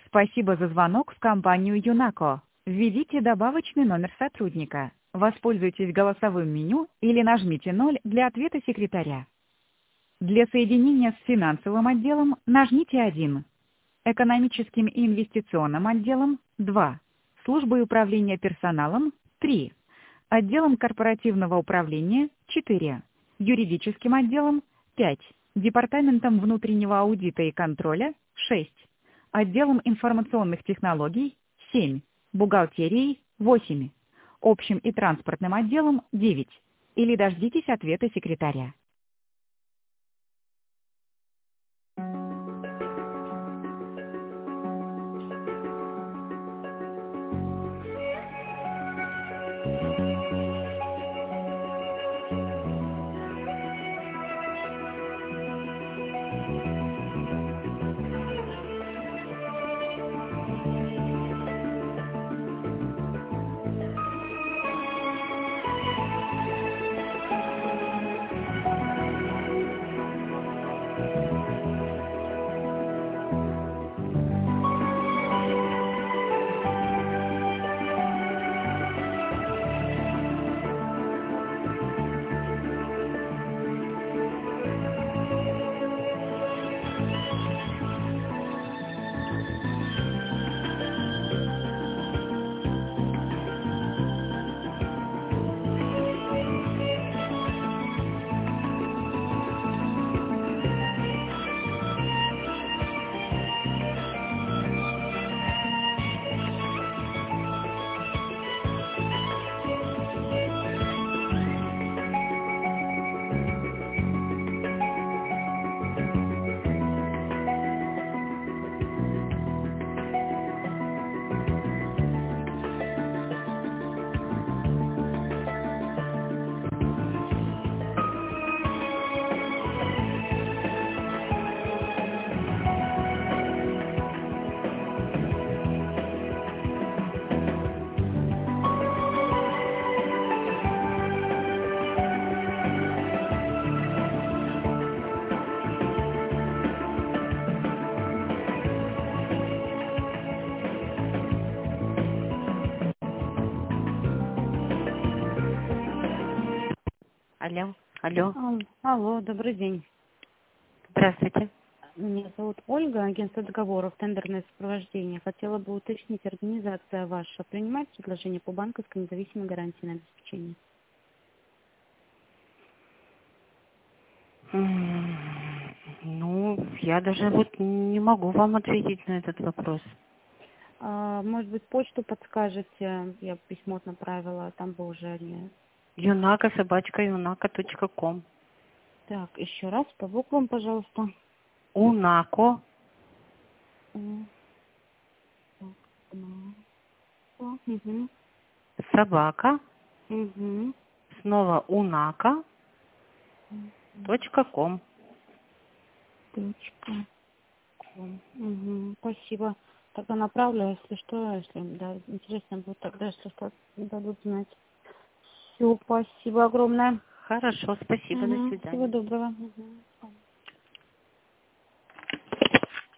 Спасибо за звонок в компанию Юнако. Введите добавочный номер сотрудника. Воспользуйтесь голосовым меню или нажмите 0 для ответа секретаря. Для соединения с финансовым отделом нажмите 1. Экономическим и инвестиционным отделом 2. Службой управления персоналом 3. Отделом корпоративного управления 4. Юридическим отделом 5. Департаментом внутреннего аудита и контроля 6. Отделом информационных технологий 7. Бухгалтерией 8. Общим и транспортным отделом 9. Или дождитесь ответа секретаря. Алло, алло. Алло, добрый день. Здравствуйте. Меня зовут Ольга, агентство договоров, тендерное сопровождение. Хотела бы уточнить, организация ваша принимает предложение по банковской независимой гарантии на обеспечение? Ну, я даже вот не могу вам ответить на этот вопрос. Может быть, почту подскажете? Я письмо направила, там бы уже не... Юнако@юнако.com. Так, еще раз по буквам, пожалуйста. Унако. Угу. Собака. Угу. Снова унако.com. Угу. Спасибо. Тогда направлю, если что, если да, интересно будет, тогда если что, дадут знать. Все, спасибо огромное. Хорошо, спасибо, до свидания. Всего доброго.